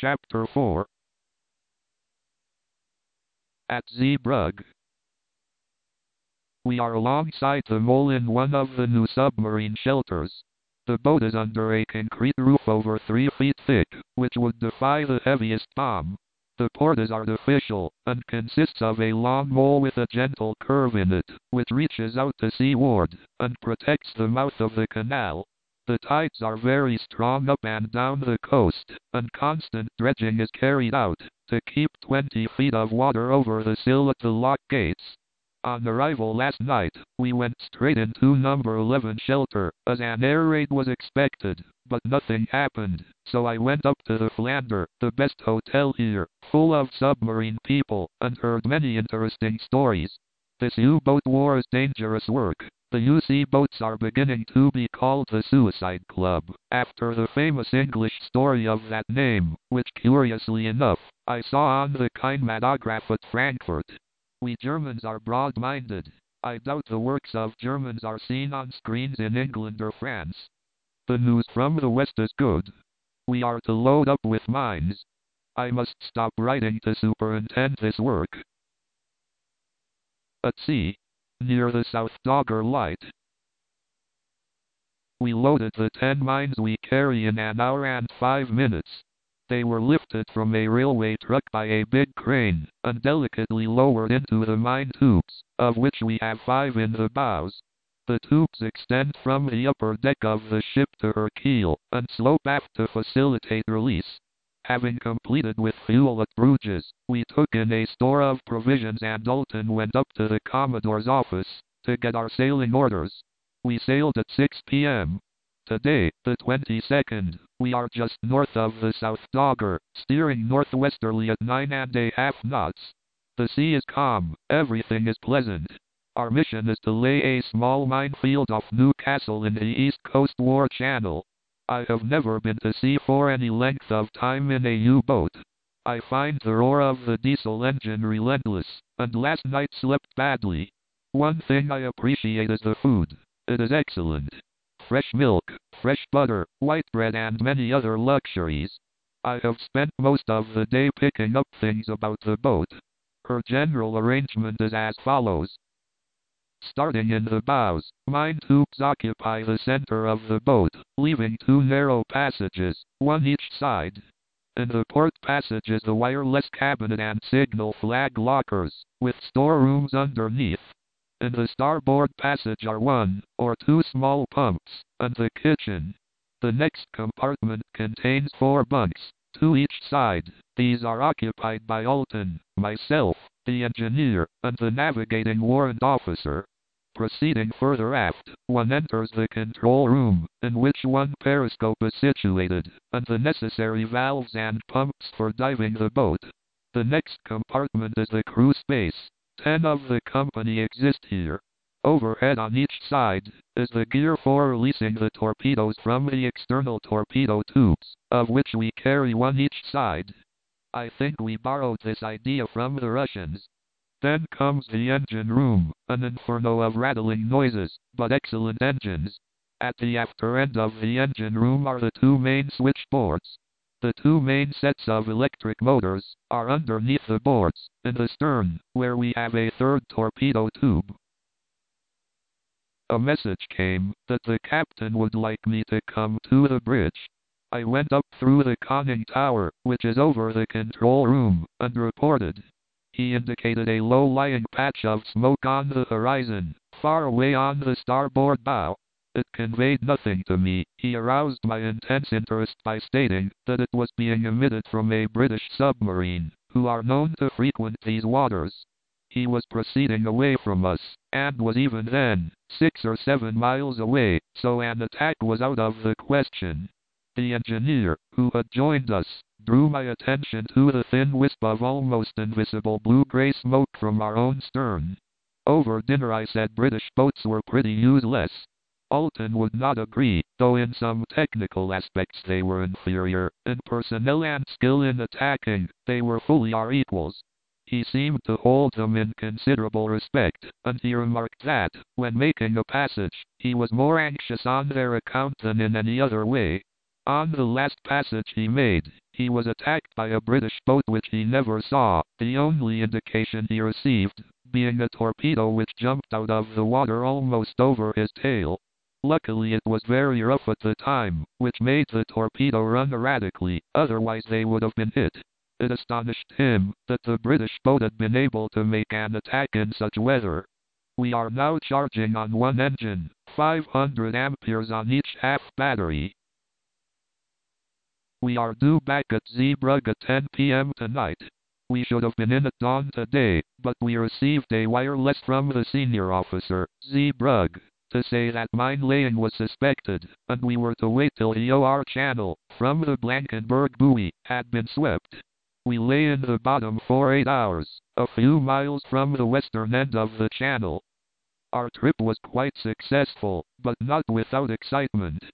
Chapter 4. At Zeebrugge. We are alongside the mole in one of the new submarine shelters. The boat is under a concrete roof over 3 feet thick, which would defy the heaviest bomb. The port is artificial, and consists of a long mole with a gentle curve in it, which reaches out to seaward, and protects the mouth of the canal. The tides are very strong up and down the coast, and constant dredging is carried out, to keep 20 feet of water over the sill at the lock gates. On arrival last night, we went straight into number 11 shelter, as an air raid was expected, but nothing happened, so I went up to the Flander, the best hotel here, full of submarine people, and heard many interesting stories. This U-boat war is dangerous work. The UC boats are beginning to be called the Suicide Club, after the famous English story of that name, which curiously enough, I saw on the kinematograph at Frankfurt. We Germans are broad-minded. I doubt the works of Germans are seen on screens in England or France. The news from the West is good. We are to load up with mines. I must stop writing to superintend this work. At sea, near the South Dogger Light. We loaded the 10 mines we carry in an hour and 5 minutes. They were lifted from a railway truck by a big crane, and delicately lowered into the mine tubes, of which we have 5 in the bows. The tubes extend from the upper deck of the ship to her keel, and slope aft to facilitate release. Having completed with fuel at Bruges, we took in a store of provisions and Dalton went up to the Commodore's office, to get our sailing orders. We sailed at 6 p.m. Today, the 22nd, we are just north of the South Dogger, steering northwesterly at 9½ knots. The sea is calm, everything is pleasant. Our mission is to lay a small minefield off Newcastle in the East Coast War Channel. I have never been to sea for any length of time in a U-boat. I find the roar of the diesel engine relentless, and last night slept badly. One thing I appreciate is the food. It is excellent. Fresh milk, fresh butter, white bread and many other luxuries. I have spent most of the day picking up things about the boat. Her general arrangement is as follows. Starting in the bows, mine tubes occupy the center of the boat, leaving 2 narrow passages, one each side. In the port passage is the wireless cabinet and signal flag lockers, with storerooms underneath. In the starboard passage are 1 or 2 small pumps, and the kitchen. The next compartment contains 4 bunks, 2 each side. These are occupied by Alton, myself, the engineer, and the navigating warrant officer. Proceeding further aft, one enters the control room, in which one periscope is situated, and the necessary valves and pumps for diving the boat. The next compartment is the crew space. 10 of the company exist here. Overhead on each side, is the gear for releasing the torpedoes from the external torpedo tubes, of which we carry 1 each side. I think we borrowed this idea from the Russians. Then comes the engine room, an inferno of rattling noises, but excellent engines. At the after end of the engine room are the 2 main switchboards. The 2 main sets of electric motors are underneath the boards, in the stern, where we have a 3rd torpedo tube. A message came that the captain would like me to come to the bridge. I went up through the conning tower, which is over the control room, and reported. He indicated a low-lying patch of smoke on the horizon, far away on the starboard bow. It conveyed nothing to me. He aroused my intense interest by stating that it was being emitted from a British submarine, who are known to frequent these waters. He was proceeding away from us, and was even then 6 or 7 miles away, so an attack was out of the question. The engineer, who had joined us, drew my attention to the thin wisp of almost invisible blue-gray smoke from our own stern. Over dinner I said British boats were pretty useless. Alton would not agree, though in some technical aspects they were inferior. In personnel and skill in attacking, they were fully our equals. He seemed to hold them in considerable respect, and he remarked that, when making a passage, he was more anxious on their account than in any other way. On the last passage he made, He was attacked by a British boat which he never saw, the only indication he received being a torpedo which jumped out of the water almost over his tail. Luckily it was very rough at the time, which made the torpedo run erratically, otherwise they would have been hit. It astonished him that the British boat had been able to make an attack in such weather. We are now charging on one engine, 500 amperes on each half battery. We are due back at Zeebrugge at 10 p.m. tonight. We should have been in at dawn today, but we received a wireless from the senior officer, Zeebrugge, to say that mine laying was suspected, and we were to wait till the OR channel, from the Blankenberg buoy, had been swept. We lay in the bottom for 8 hours, a few miles from the western end of the channel. Our trip was quite successful, but not without excitement.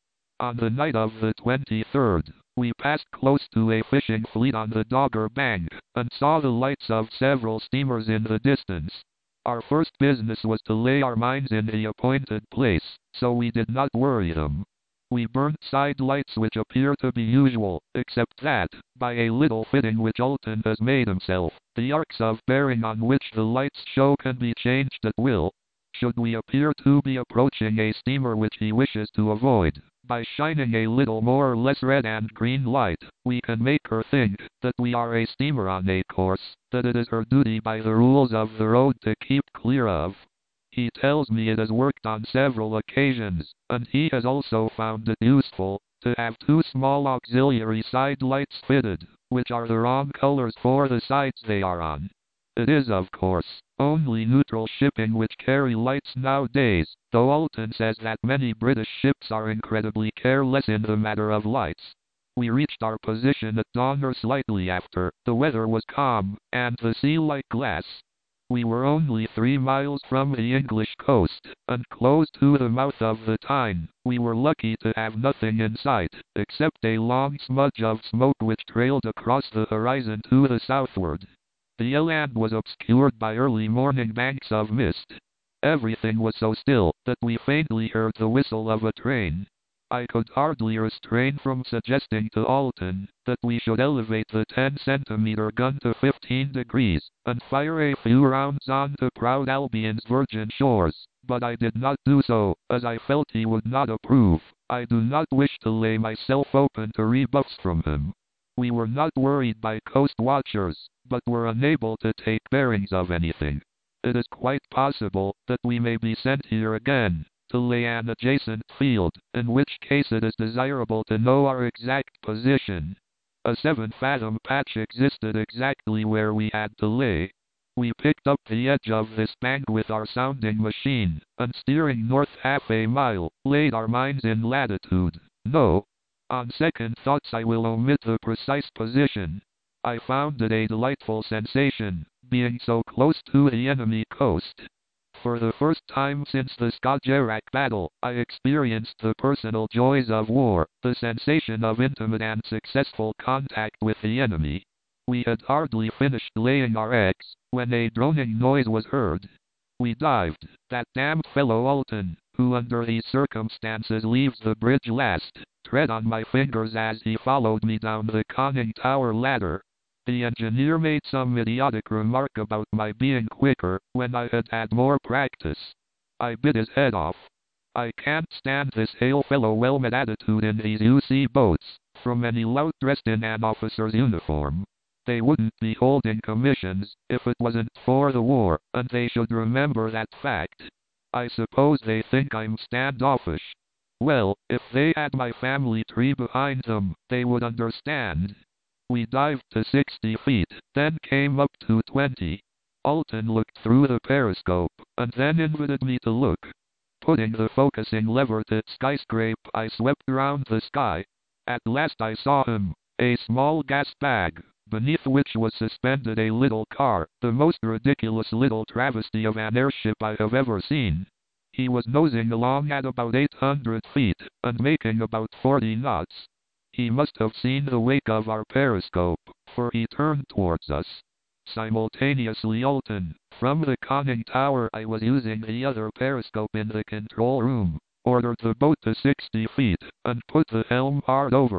On the night of the 23rd, we passed close to a fishing fleet on the Dogger Bank, and saw the lights of several steamers in the distance. Our first business was to lay our mines in the appointed place, so we did not worry them. We burnt side lights which appear to be usual, except that, by a little fitting which Alton has made himself, the arcs of bearing on which the lights show can be changed at will. Should we appear to be approaching a steamer which he wishes to avoid, by shining a little more or less red and green light, we can make her think that we are a steamer on a course that it is her duty by the rules of the road to keep clear of. He tells me it has worked on several occasions, and he has also found it useful to have two small auxiliary side lights fitted, which are the wrong colors for the sides they are on. It is, of course, only neutral shipping which carry lights nowadays, though Alton says that many British ships are incredibly careless in the matter of lights. We reached our position at dawn or slightly after, the weather was calm, and the sea like glass. We were only 3 miles from the English coast, and close to the mouth of the Tyne. We were lucky to have nothing in sight, except a long smudge of smoke which trailed across the horizon to the southward. The land was obscured by early morning banks of mist. Everything was so still that we faintly heard the whistle of a train. I could hardly restrain from suggesting to Alton that we should elevate the 10-centimeter gun to 15 degrees, and fire a few rounds on to proud Albion's virgin shores, but I did not do so, as I felt he would not approve. I do not wish to lay myself open to rebuffs from him. We were not worried by coast watchers, but were unable to take bearings of anything. It is quite possible that we may be sent here again, to lay an adjacent field, in which case it is desirable to know our exact position. A 7-fathom patch existed exactly where we had to lay. We picked up the edge of this bank with our sounding machine, and steering north half a mile, laid our mines in latitude. No. On second thoughts I will omit the precise position. I found it a delightful sensation, being so close to the enemy coast. For the first time since the Skagerrak battle, I experienced the personal joys of war, the sensation of intimate and successful contact with the enemy. We had hardly finished laying our eggs, when a droning noise was heard. We dived. That damned fellow Alton, who under these circumstances leaves the bridge last, tread on my fingers as he followed me down the conning tower ladder. The engineer made some idiotic remark about my being quicker, when I had had more practice. I bit his head off. I can't stand this hail fellow well-met attitude in these UC boats, from any lout dressed in an officer's uniform. They wouldn't be holding commissions, if it wasn't for the war, and they should remember that fact. I suppose they think I'm standoffish. Well, if they had my family tree behind them, they would understand. We dived to 60 feet, then came up to 20. Alton looked through the periscope, and then invited me to look. Putting the focusing lever to skyscrape, I swept round the sky. At last I saw him, a small gas bag, beneath which was suspended a little car, the most ridiculous little travesty of an airship I have ever seen. He was nosing along at about 800 feet, and making about 40 knots. He must have seen the wake of our periscope, for he turned towards us. Simultaneously Alton, from the conning tower I was using the other periscope in the control room, ordered the boat to 60 feet, and put the helm hard over.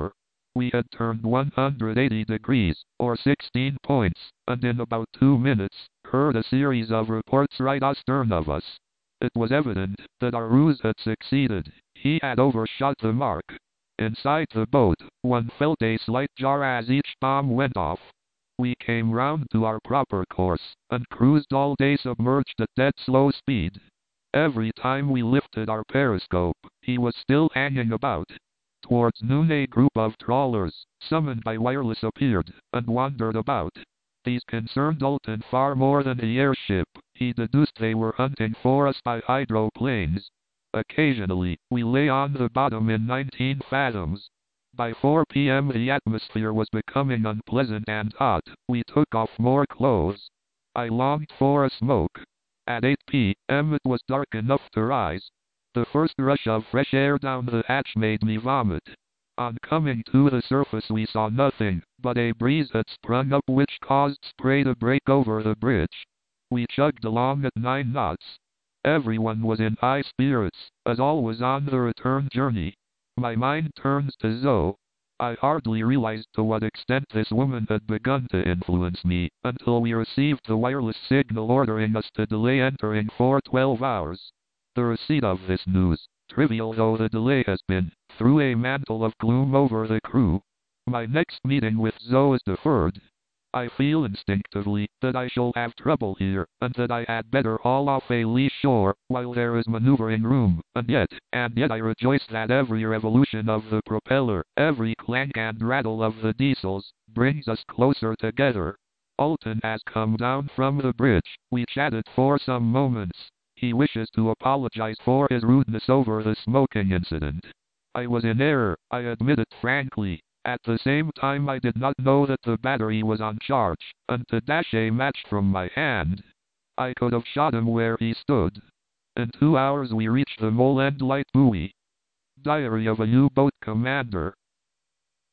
We had turned 180 degrees, or 16 points, and in about 2 minutes, heard a series of reports right astern of us. It was evident that our ruse had succeeded. He had overshot the mark. Inside the boat, one felt a slight jar as each bomb went off. We came round to our proper course, and cruised all day submerged at dead slow speed. Every time we lifted our periscope, he was still hanging about. Towards noon a group of trawlers, summoned by wireless, appeared, and wandered about. These concerned Dalton far more than the airship. He deduced they were hunting for us by hydroplanes. Occasionally, we lay on the bottom in 19 fathoms. By 4 p.m. the atmosphere was becoming unpleasant and hot. We took off more clothes. I longed for a smoke. At 8 p.m. it was dark enough to rise. The first rush of fresh air down the hatch made me vomit. On coming to the surface we saw nothing, but a breeze had sprung up which caused spray to break over the bridge. We chugged along at 9 knots. Everyone was in high spirits, as all was on the return journey. My mind turns to Zoe. I hardly realized to what extent this woman had begun to influence me, until we received the wireless signal ordering us to delay entering for 12 hours. The receipt of this news, trivial though the delay has been, threw a mantle of gloom over the crew. My next meeting with Zoe is deferred. I feel instinctively that I shall have trouble here, and that I had better haul off a lee shore, while there is maneuvering room, and yet I rejoice that every revolution of the propeller, every clank and rattle of the diesels, brings us closer together. Alton has come down from the bridge. We chatted for some moments. He wishes to apologize for his rudeness over the smoking incident. I was in error, I admit it frankly. At the same time I did not know that the battery was on charge, and to dash a match from my hand, I could have shot him where he stood. In 2 hours we reached the Mole End Light Buoy. Diary of a U-Boat Commander.